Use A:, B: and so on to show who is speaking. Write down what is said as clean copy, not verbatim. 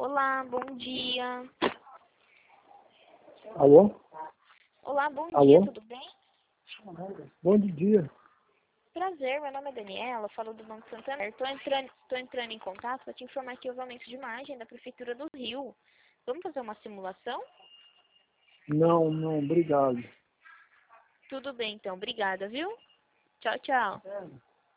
A: Olá, bom dia.
B: Alô?
A: Olá, bom dia,
B: Alô?
A: tudo bem?
B: Bom dia.
A: Prazer, meu nome é Daniela, falo do Banco Santander. Tô entrando em contato para te informar que houve aumento de imagem da Prefeitura do Rio. Vamos fazer uma simulação?
B: Não, obrigado.
A: Tudo bem, então. Obrigada, viu? Tchau, tchau.